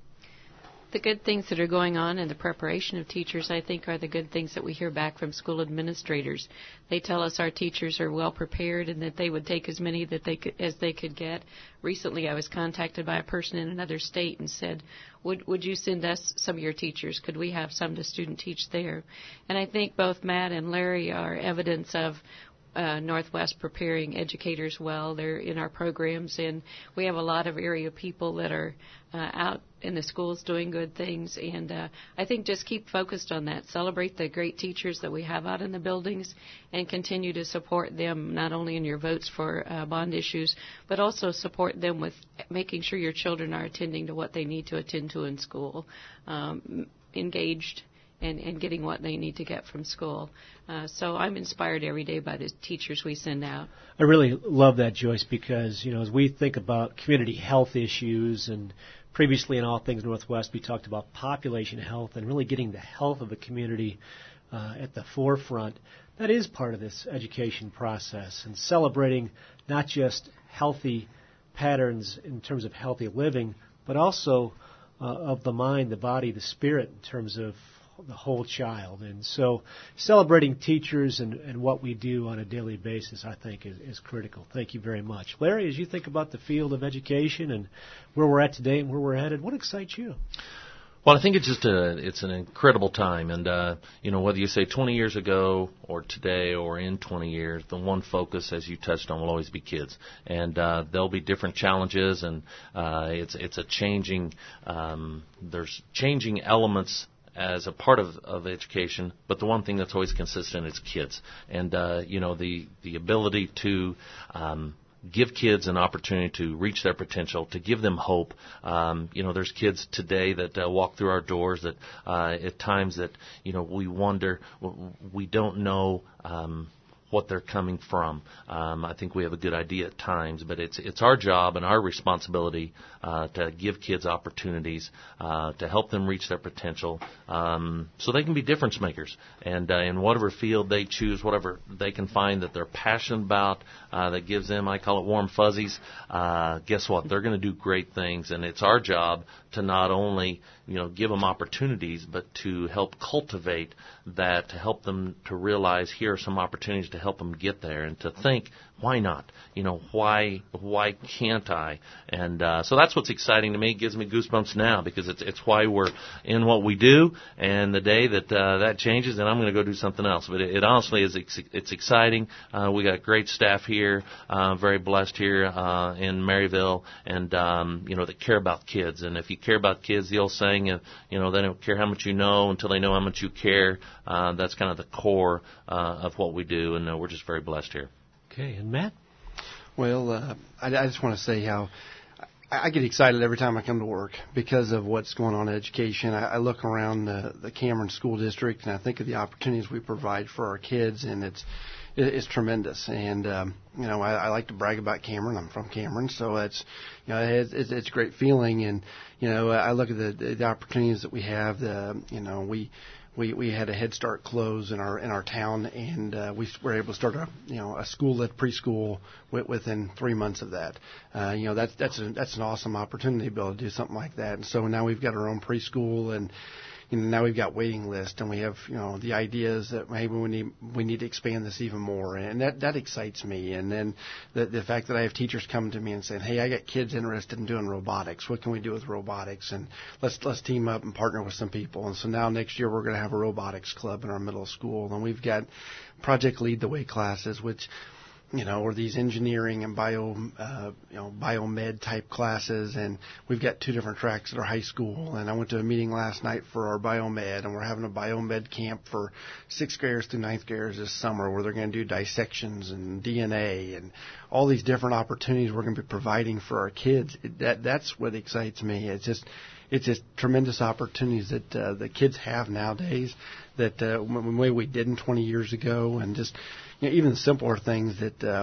The good things that are going on in the preparation of teachers, I think, are the good things that we hear back from school administrators. They tell us our teachers are well prepared and that they would take as many that they could, as they could get. Recently, I was contacted by a person in another state and said, would would you send us some of your teachers? Could we have some to student teach there? And I think both Matt and Larry are evidence of Uh, Northwest preparing educators well. They're in our programs, and we have a lot of area people that are uh, out in the schools doing good things. And uh, I think just keep focused on that. Celebrate the great teachers that we have out in the buildings, and continue to support them not only in your votes for uh, bond issues, but also support them with making sure your children are attending to what they need to attend to in school, um, engaged, And, and getting what they need to get from school. Uh, so I'm inspired every day by the teachers we send out. I really love that, Joyce, because, you know, as we think about community health issues, and previously in All Things Northwest we talked about population health and really getting the health of the community uh, at the forefront, that is part of this education process, and celebrating not just healthy patterns in terms of healthy living, but also uh, of the mind, the body, the spirit in terms of the whole child. And so celebrating teachers and, and what we do on a daily basis, I think, is, is critical. Thank you very much. Larry, as you think about the field of education and where we're at today and where we're headed, what excites you? Well, I think it's just a, it's an incredible time. And, uh, you know, whether you say twenty years ago or today or in twenty years, the one focus, as you touched on, will always be kids. And uh, there'll be different challenges, and uh, it's, it's a changing, um, there's changing elements as a part of, of education, but the one thing that's always consistent is kids. And, uh, you know, the, the ability to um, give kids an opportunity to reach their potential, to give them hope. Um, you know, there's kids today that uh, walk through our doors that uh, at times that, you know, we wonder, we don't know um what they're coming from. Um, I think we have a good idea at times, but it's it's our job and our responsibility uh, to give kids opportunities, uh, to help them reach their potential, um, so they can be difference makers. And uh, in whatever field they choose, whatever they can find that they're passionate about, uh, that gives them, I call it warm fuzzies, uh, guess what? They're going to do great things, and it's our job to not only, you know, give them opportunities, but to help cultivate that, to help them to realize here are some opportunities to help them get there, and to think, why not? You know, why why can't I? And uh, so that's what's exciting to me. It gives me goosebumps now, because it's it's why we're in what we do. And the day that uh, that changes, then I'm going to go do something else. But it, it honestly is ex- it's exciting. Uh, we got great staff here, uh, very blessed here uh, in Maryville, and um, you know, that care about kids. And if you care about kids, the old saying, uh, you know, they don't care how much you know until they know how much you care. Uh, that's kind of the core uh, of what we do, and uh, we're just very blessed here. Okay, and Matt? Well, uh, I, I just want to say how I, I get excited every time I come to work because of what's going on in education. I, I look around the, the Cameron School District, and I think of the opportunities we provide for our kids, and it's it, it's tremendous. And um, you know, I, I like to brag about Cameron. I'm from Cameron, so it's you know it's, it's, it's a great feeling. And you know, I look at the, the, the opportunities that we have. The you know we. We we had a Head Start close in our in our town, and uh, we were able to start a you know a school-led preschool w- within three months of that. Uh, you know that's that's a, that's an awesome opportunity to be able to do something like that. And so now we've got our own preschool, and you know now we've got waiting list, and we have you know the ideas that maybe we need we need to expand this even more, and that that excites me. And then the the fact that I have teachers come to me and saying, hey, I got kids interested in doing robotics. What can we do with robotics? And let's let's team up and partner with some people. And so now next year we're going to have a robotics club in our middle school, and we've got Project Lead the Way classes, which you know, or these engineering and bio, uh, you know, biomed type classes, and we've got two different tracks at our high school. And I went to a meeting last night for our biomed, and we're having a biomed camp for sixth graders through ninth graders this summer, where they're going to do dissections and D N A and all these different opportunities we're going to be providing for our kids. It, that that's what excites me. It's just it's just tremendous opportunities that uh, the kids have nowadays that uh, maybe we didn't twenty years ago, and just you know, even simpler things that uh,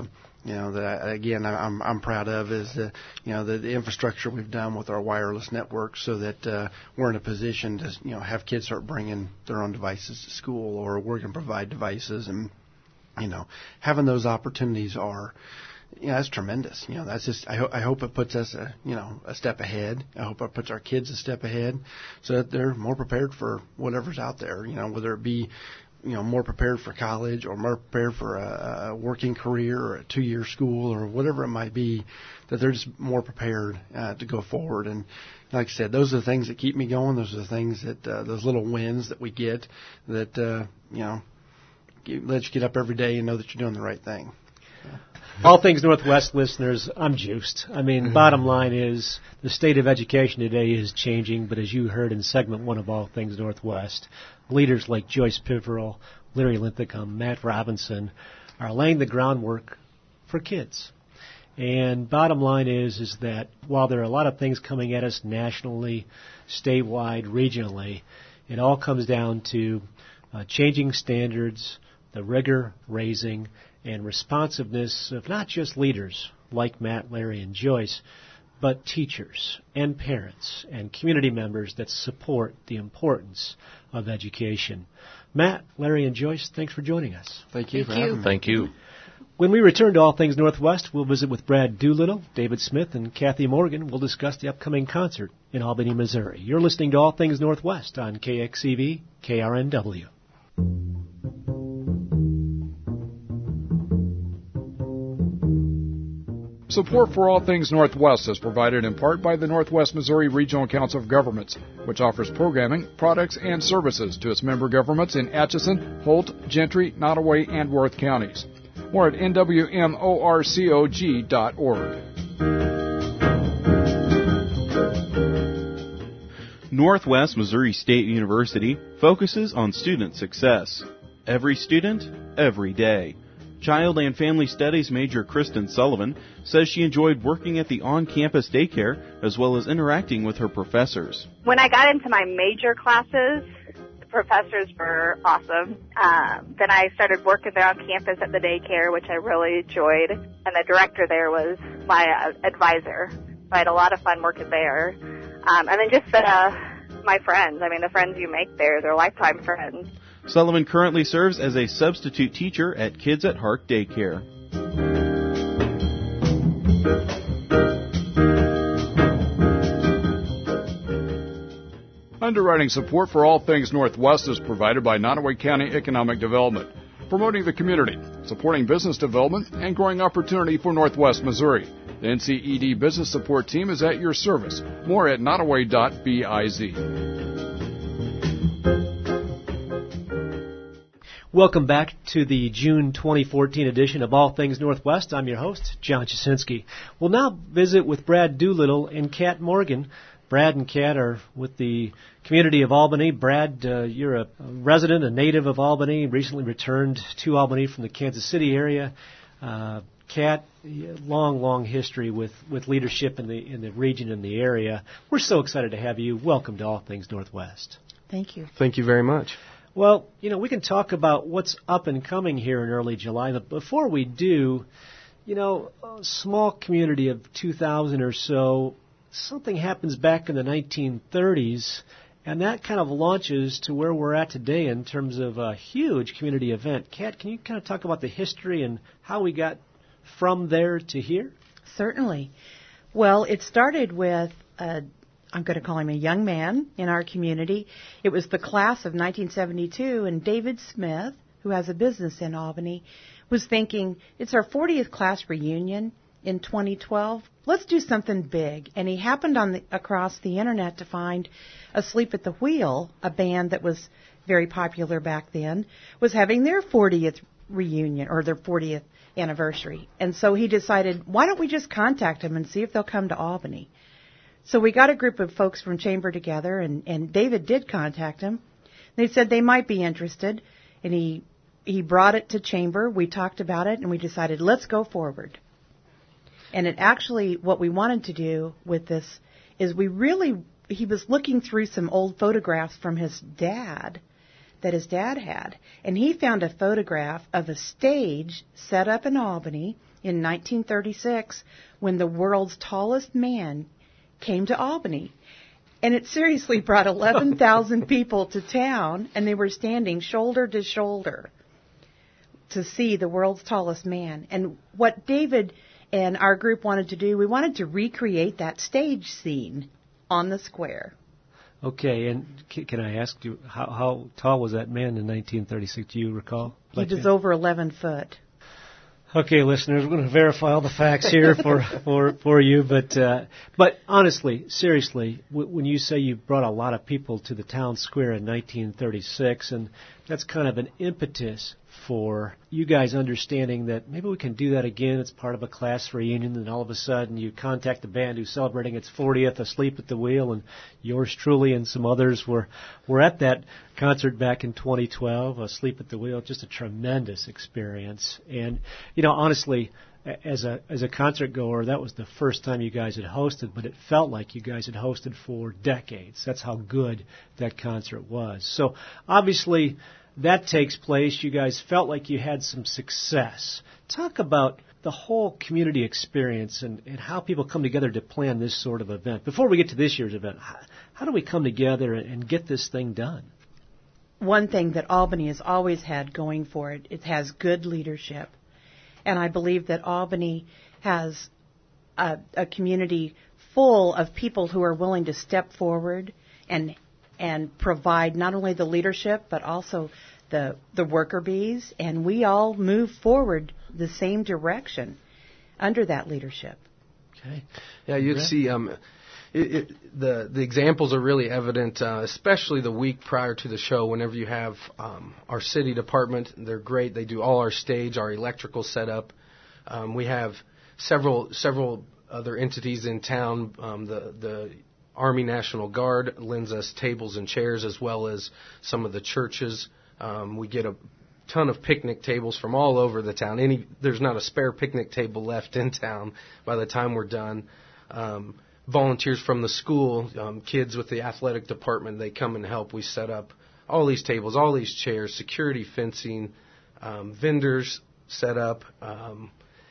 you know, that I, again I'm I'm proud of is the you know the, the infrastructure we've done with our wireless network, so that uh, we're in a position to you know have kids start bringing their own devices to school, or we're going to provide devices, and you know having those opportunities are. You know, that's tremendous. You know, that's just. I, ho- I hope it puts us a, you know, a step ahead. I hope it puts our kids a step ahead, so that they're more prepared for whatever's out there. You know, whether it be, you know, more prepared for college or more prepared for a, a working career or a two-year school or whatever it might be, that they're just more prepared uh, to go forward. And like I said, those are the things that keep me going. Those are the things that uh, those little wins that we get that uh, you know let you get up every day and know that you're doing the right thing. So. All Things Northwest listeners, I'm juiced. I mean, mm-hmm. Bottom line is the state of education today is changing, but as you heard in segment one of All Things Northwest, leaders like Joyce Piverill, Larry Linthicum, Matt Robinson are laying the groundwork for kids. And bottom line is, is that while there are a lot of things coming at us nationally, statewide, regionally, it all comes down to uh, changing standards, the rigor raising, and responsiveness of not just leaders like Matt, Larry, and Joyce, but teachers and parents and community members that support the importance of education. Matt, Larry, and Joyce, thanks for joining us. Thank you Thank for you. having me. Thank you. When we return to All Things Northwest, we'll visit with Brad Doolittle, David Smith, and Kathy Morgan. We'll discuss the upcoming concert in Albany, Missouri. You're listening to All Things Northwest on K X E V, K R N W. Support for All Things Northwest is provided in part by the Northwest Missouri Regional Council of Governments, which offers programming, products, and services to its member governments in Atchison, Holt, Gentry, Nottoway, and Worth counties. More at N W M O R C O G dot org. Northwest Missouri State University focuses on student success. Every student, every day. Child and Family Studies major Kristen Sullivan says she enjoyed working at the on-campus daycare as well as interacting with her professors. When I got into my major classes, the professors were awesome. Um, then I started working there on campus at the daycare, which I really enjoyed. And the director there was my uh, advisor. So I had a lot of fun working there. Um, and then just uh, my friends. I mean, the friends you make there, they're lifetime friends. Sullivan currently serves as a substitute teacher at Kids at Heart Daycare. Underwriting support for All Things Northwest is provided by Nottoway County Economic Development, promoting the community, supporting business development, and growing opportunity for Northwest Missouri. The N C E D Business Support Team is at your service. More at nottoway dot biz. Welcome back to the June twenty fourteen edition of All Things Northwest. I'm your host, John Jasinski. We'll now visit with Brad Doolittle and Kat Morgan. Brad and Kat are with the community of Albany. Brad, uh, you're a resident, a native of Albany, recently returned to Albany from the Kansas City area. Uh, Kat, long, long history with, with leadership in the in the region and the area. We're so excited to have you. Welcome to All Things Northwest. Thank you. Thank you very much. Well, you know, we can talk about what's up and coming here in early July, but before we do, you know, a small community of two thousand or so, something happens back in the nineteen thirties, and that kind of launches to where we're at today in terms of a huge community event. Kat, can you kind of talk about the history and how we got from there to here? Certainly. Well, it started with a I'm going to call him a young man in our community. It was the class of nineteen seventy-two, and David Smith, who has a business in Albany, was thinking, it's our fortieth class reunion in twenty twelve. Let's do something big. And he happened on the, across the Internet to find Asleep at the Wheel, a band that was very popular back then, was having their fortieth reunion, or their fortieth anniversary. And so he decided, why don't we just contact them and see if they'll come to Albany? So we got a group of folks from Chamber together, and, and David did contact him. They said they might be interested, and he he brought it to Chamber. We talked about it, and we decided, let's go forward. And it actually, what we wanted to do with this is we really, he was looking through some old photographs from his dad that his dad had. And he found a photograph of a stage set up in Albany in nineteen thirty-six when the world's tallest man came to Albany. And it seriously brought eleven thousand people to town, and they were standing shoulder to shoulder to see the world's tallest man. And what David and our group wanted to do, we wanted to recreate that stage scene on the square. Okay, and can I ask you, how, how tall was that man in nineteen thirty-six? Do you recall? He was over eleven foot. Okay, listeners, we're going to verify all the facts here for for for you, but uh, but honestly, seriously, w- when you say you brought a lot of people to the town square in nineteen thirty-six, and that's kind of an impetus for you guys understanding that maybe we can do that again. It's part of a class reunion, and all of a sudden you contact the band who's celebrating its fortieth, Asleep at the Wheel, and yours truly and some others were were at that concert back in twenty twelve, Asleep at the Wheel. Just a tremendous experience. And, you know, honestly, as a as a concert goer, that was the first time you guys had hosted, but it felt like you guys had hosted for decades. That's how good that concert was. So, obviously, that takes place. You guys felt like you had some success. Talk about the whole community experience and, and how people come together to plan this sort of event. Before we get to this year's event, how, how do we come together and, and get this thing done? One thing that Albany has always had going for it, it has good leadership. And I believe that Albany has a, a community full of people who are willing to step forward and and provide not only the leadership but also the the worker bees, and we all move forward the same direction under that leadership. Okay. Yeah, you'd okay. see um, it, it, the the examples are really evident, uh, especially the week prior to the show. Whenever you have um, our city department, they're great. They do all our stage, our electrical setup. Um, we have several several other entities in town. Um, the the Army National Guard lends us tables and chairs, as well as some of the churches. Um, we get a ton of picnic tables from all over the town. Any there's not a spare picnic table left in town by the time we're done. Um, volunteers from the school, um, kids with the athletic department, they come and help. We set up all these tables, all these chairs, security fencing, um, vendors set up, um,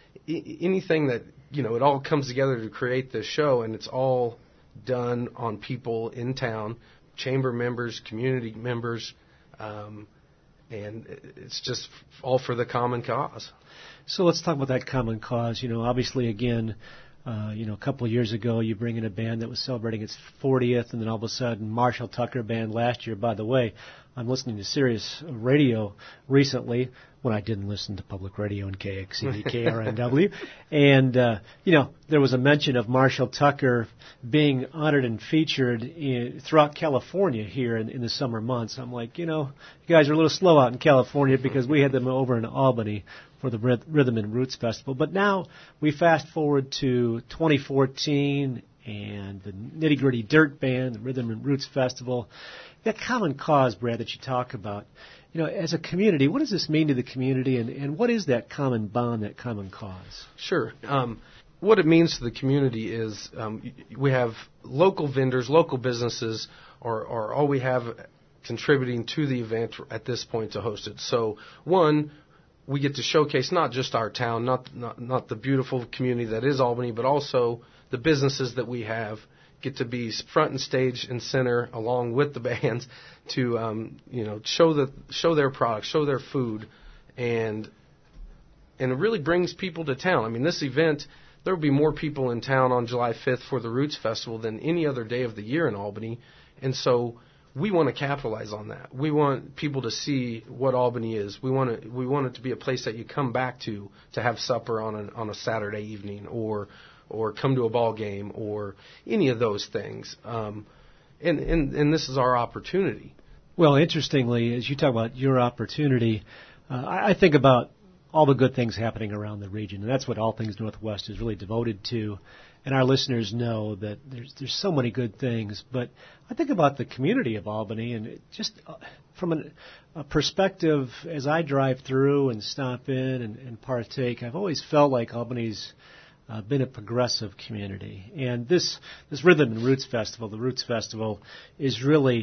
I- anything that, you know, it all comes together to create this show, and it's all done on people in town, chamber members, community members, um, and it's just all for the common cause. So let's talk about that common cause. You know, obviously, again, uh, you know, a couple of years ago, you bring in a band that was celebrating its fortieth, and then all of a sudden, Marshall Tucker Band last year. By the way, I'm listening to Sirius Radio recently when I didn't listen to public radio and K X C D K R N W. And, uh, you know, there was a mention of Marshall Tucker being honored and featured in, throughout California here in, in the summer months. I'm like, you know, you guys are a little slow out in California because we had them over in Albany for the Rhythm and Roots Festival. But now we fast forward to twenty fourteen and the Nitty Gritty Dirt Band, the Rhythm and Roots Festival. That common cause, Brad, that you talk about, you know, as a community, what does this mean to the community, and, and what is that common bond, that common cause? Sure. Um, what it means to the community is um, we have local vendors, local businesses, or, or all we have contributing to the event at this point to host it. So, one, we get to showcase not just our town, not, not not the beautiful community that is Albany, but also the businesses that we have get to be front and stage and center along with the bands to um, you know show the show their products, show their food, and and it really brings people to town. I mean, this event, there will be more people in town on July fifth for the Roots Festival than any other day of the year in Albany, and so we want to capitalize on that. We want people to see what Albany is. We want to we want it to be a place that you come back to to have supper on a on a Saturday evening, or or come to a ball game, or any of those things. Um, and, and, and this is our opportunity. Well, interestingly, as you talk about your opportunity, uh, I, I think about all the good things happening around the region, and that's what All Things Northwest is really devoted to. And our listeners know that there's there's so many good things. But I think about the community of Albany, and it just uh, from an, a perspective, as I drive through and stop in and, and partake, I've always felt like Albany's Uh, been a progressive community. And this this Rhythm and Roots Festival, the Roots Festival, is really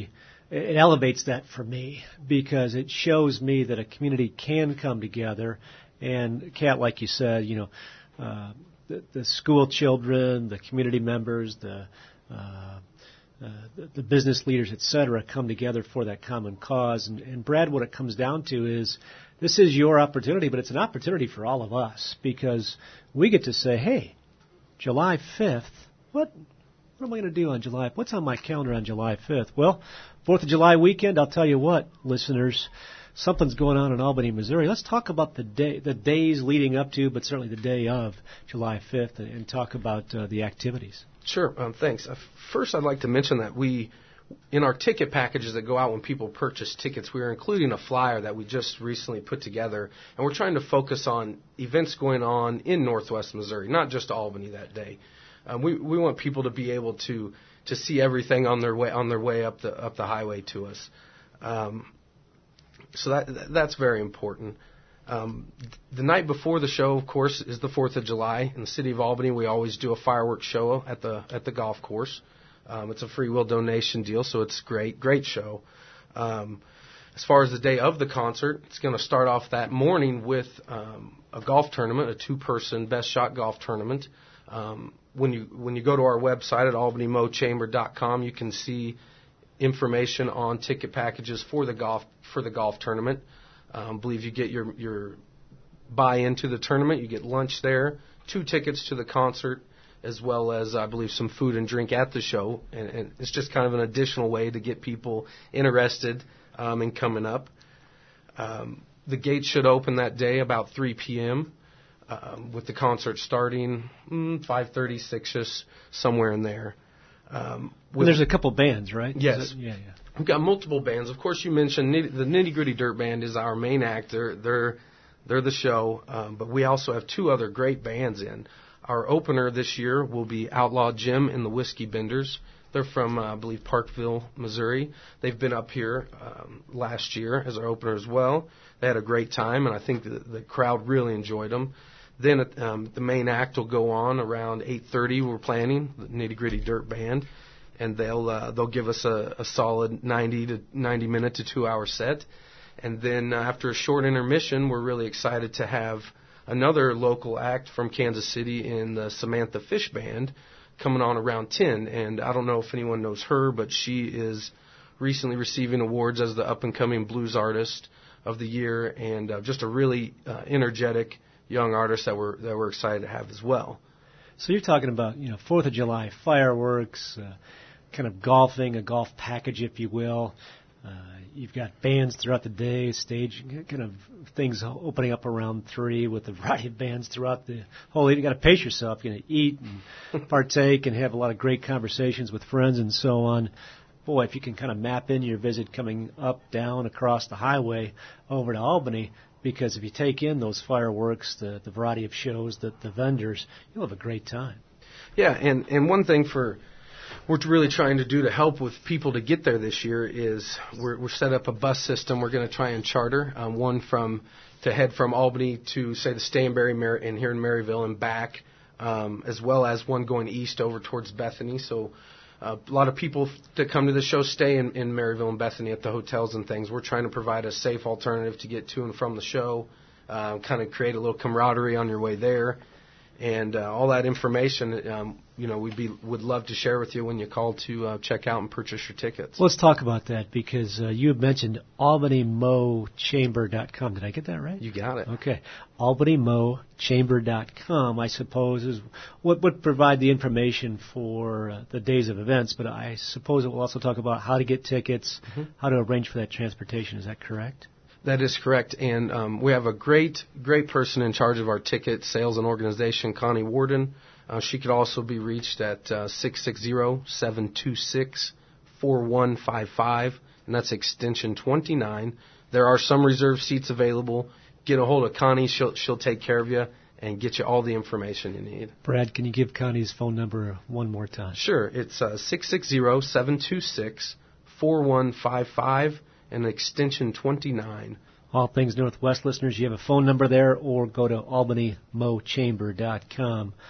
it elevates that for me because it shows me that a community can come together. And Kat, like you said, you know, uh, the, the school children, the community members, the uh, uh, the, the business leaders, et cetera, come together for that common cause. And, and Brad, what it comes down to is this is your opportunity, but it's an opportunity for all of us because we get to say, hey, July fifth, what? What am I going to do on July? What's on my calendar on July fifth? Well, fourth of July weekend, I'll tell you what, listeners, something's going on in Albany, Missouri. Let's talk about the day, the days leading up to, but certainly the day of July fifth, and, and talk about uh, the activities. Sure. Um, thanks. Uh, first, I'd like to mention that we, in our ticket packages that go out when people purchase tickets, we are including a flyer that we just recently put together, and we're trying to focus on events going on in Northwest Missouri, not just Albany that day. Um, we we want people to be able to to see everything on their way on their way up the up the highway to us. Um, so that that's very important. Um, the night before the show, of course, is the fourth of July. In the city of Albany, we always do a fireworks show at the at the golf course. Um, it's a free will donation deal, so it's great, great show. Um, as far as the day of the concert, it's going to start off that morning with um, a golf tournament, a two-person best shot golf tournament. Um, when you when you go to our website at albany mo chamber dot com, you can see information on ticket packages for the golf for the golf tournament. Um, I believe you get your your buy-in to the tournament. You get lunch there, two tickets to the concert, as well as, I believe, some food and drink at the show. And, and it's just kind of an additional way to get people interested um, in coming up. Um, the gates should open that day about three p.m., um, with the concert starting mm, five thirty, six-ish, somewhere in there. Um, and there's a couple bands, right? Yes. It, yeah, yeah. We've got multiple bands. Of course, you mentioned nitty, the Nitty Gritty Dirt Band is our main act. They're, they're, they're the show. Um, but we also have two other great bands in. Our opener this year will be Outlaw Jim and the Whiskey Benders. They're from, uh, I believe, Parkville, Missouri. They've been up here um, last year as our opener as well. They had a great time, and I think the, the crowd really enjoyed them. Then um, the main act will go on around eight thirty. We're planning the Nitty Gritty Dirt Band, and they'll uh, they'll give us a, a solid ninety to ninety minute to two hour set. And then uh, after a short intermission, we're really excited to have another local act from Kansas City in the Samantha Fish Band coming on around ten. And I don't know if anyone knows her, but she is recently receiving awards as the up-and-coming blues artist of the year, and uh, just a really uh, energetic young artist that we're that we're excited to have as well. So you're talking about, you know, Fourth of July fireworks, uh, kind of golfing, a golf package, if you will. Uh, you've got bands throughout the day, stage kind of things opening up around three with a variety of bands throughout the whole. You got to pace yourself. You're going to eat and partake and have a lot of great conversations with friends and so on. Boy, if you can kind of map in your visit coming up, down, across the highway over to Albany, because if you take in those fireworks, the, the variety of shows, the, the vendors, you'll have a great time. Yeah, and, and one thing for we're really trying to do to help with people to get there this year is we're, we're set up a bus system we're going to try and charter, um, one from to head from Albany to, say, the Stanberry Mar- and here in Maryville and back, um, as well as one going east over towards Bethany. So uh, a lot of people that come to the show stay in, in Maryville and Bethany at the hotels and things. We're trying to provide a safe alternative to get to and from the show, uh, kind of create a little camaraderie on your way there. And uh, all that information, um, you know, we'd be would love to share with you when you call to uh, check out and purchase your tickets. Let's talk about that because uh, you had mentioned albany mo chamber dot com. Did I get that right? You got it. Okay. albany mo chamber dot com, I suppose, is what would provide the information for uh, the days of events, but I suppose it will also talk about how to get tickets, mm-hmm. how to arrange for that transportation. Is that correct? That is correct, and um, we have a great, great person in charge of our ticket sales and organization, Connie Warden. Uh, she could also be reached at uh, six six zero, seven two six, four one five five, and that's extension twenty-nine. There are some reserved seats available. Get a hold of Connie. She'll, she'll take care of you and get you all the information you need. Brad, can you give Connie's phone number one more time? Sure. It's uh, six six zero, seven two six, four one five five. And extension twenty-nine. All Things Northwest listeners, you have a phone number there, or go to albany mo chamber dot com.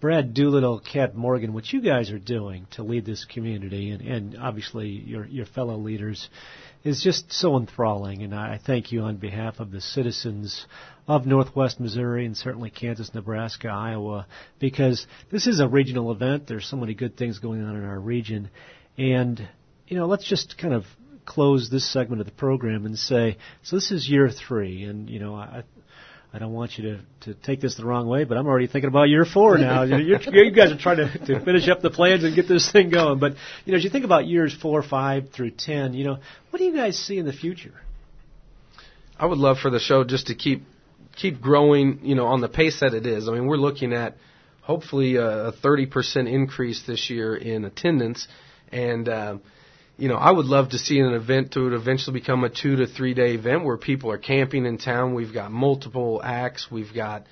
Brad Doolittle, Kat Morgan, what you guys are doing to lead this community, and, and obviously your your fellow leaders, is just so enthralling. And I thank you on behalf of the citizens of Northwest Missouri and certainly Kansas, Nebraska, Iowa, because this is a regional event. There's so many good things going on in our region. And, you know, let's just kind of close this segment of the program and say, so this is year three, and, you know, I I don't want you to, to take this the wrong way, but I'm already thinking about year four now. You're, you guys are trying to, to finish up the plans and get this thing going. But, you know, as you think about years four, five through ten, you know, what do you guys see in the future? I would love for the show just to keep keep growing, you know, on the pace that it is. I mean, we're looking at hopefully a thirty percent increase this year in attendance. And, um, you know, I would love to see an event to eventually become a two to three day event where people are camping in town. We've got multiple acts. We've got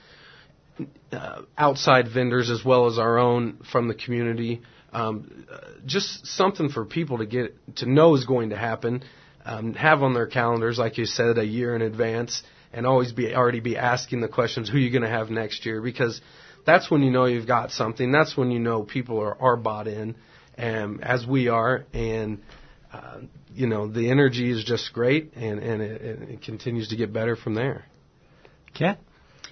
uh, outside vendors as well as our own from the community. Um, just something for people to get to know is going to happen. Um, have on their calendars, like you said, a year in advance, and always be already be asking the questions, who are you going to have next year? Because that's when you know you've got something. That's when you know people are, are bought in, and as we are, and uh, you know the energy is just great, and, and it, it continues to get better from there. Kat?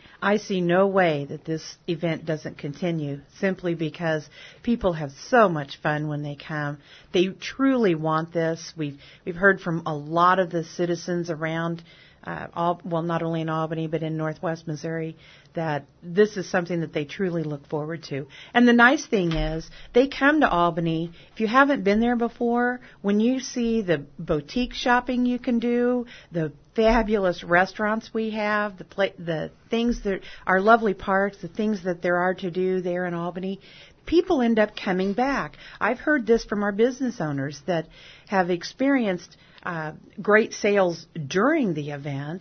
I see no way that this event doesn't continue, simply because people have so much fun when they come. They truly want this. We've we've heard from a lot of the citizens around, uh, all, well, not only in Albany but in Northwest Missouri, that this is something that they truly look forward to. And the nice thing is, they come to Albany. If you haven't been there before, when you see the boutique shopping you can do, the fabulous restaurants we have, the pla- the things that our lovely parks, the things that there are to do there in Albany, people end up coming back. I've heard this from our business owners that have experienced uh, great sales during the event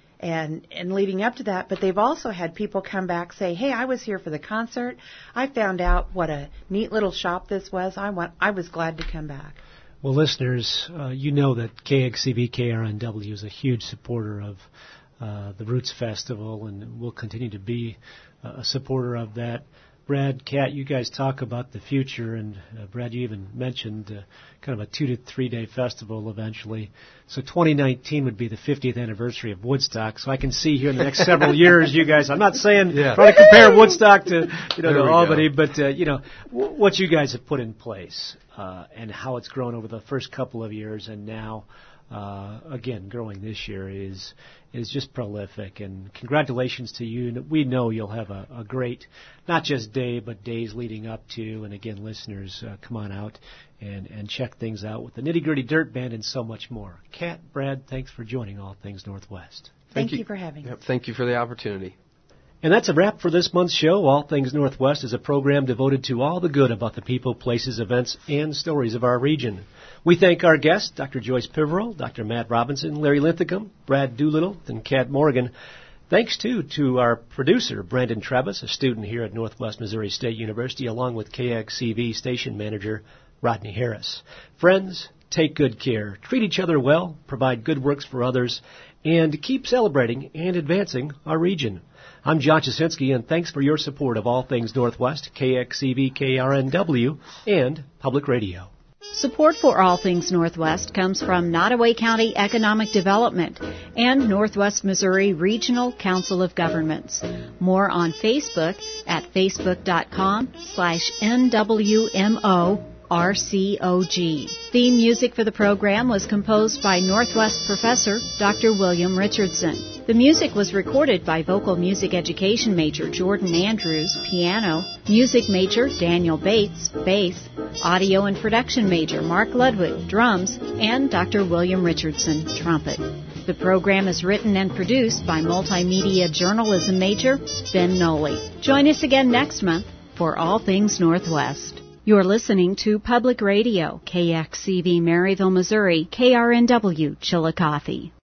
and and leading up to that, but they've also had people come back say, "Hey, I was here for the concert. I found out what a neat little shop this was. I want I was glad to come back." Well, listeners, uh, you know that K X C V K R N W is a huge supporter of uh, the Roots Festival, and will continue to be uh, a supporter of that. Brad, Kat, you guys talk about the future, and uh, Brad, you even mentioned uh, kind of a two to three day festival eventually. So twenty nineteen would be the fiftieth anniversary of Woodstock. So I can see here in the next several years, you guys. I'm not saying yeah. try to compare Woodstock to you know there to Albany, go. but uh, you know w- what you guys have put in place uh, and how it's grown over the first couple of years, and now. Uh, again, growing this year is is just prolific, and congratulations to you. We know you'll have a, a great, not just day, but days leading up to. And again, listeners, uh, come on out and, and check things out with the Nitty Gritty Dirt Band and so much more. Kat, Brad, thanks for joining All Things Northwest. Thank, Thank you. you for having yep, us. Thank you for the opportunity. And that's a wrap for this month's show. All Things Northwest is a program devoted to all the good about the people, places, events, and stories of our region. We thank our guests, Doctor Joyce Piverell, Doctor Matt Robinson, Larry Linthicum, Brad Doolittle, and Kat Morgan. Thanks, too, to our producer, Brandon Travis, a student here at Northwest Missouri State University, along with K X C V station manager Rodney Harris. Friends, take good care, treat each other well, provide good works for others, and keep celebrating and advancing our region. I'm John Jasinski, and thanks for your support of All Things Northwest, K X C V K R N W, and Public Radio. Support for All Things Northwest comes from Nottoway County Economic Development and Northwest Missouri Regional Council of Governments. More on Facebook at facebook.com slash NWMO. R C O G. Theme music for the program was composed by Northwest professor Doctor William Richardson. The music was recorded by vocal music education major Jordan Andrews, piano, music major Daniel Bates, bass, audio and production major Mark Ludwig, drums, and Doctor William Richardson, trumpet. The program is written and produced by multimedia journalism major Ben Noley. Join us again next month for All Things Northwest. You're listening to Public Radio, K X C V Maryville, Missouri, K R N W, Chillicothe.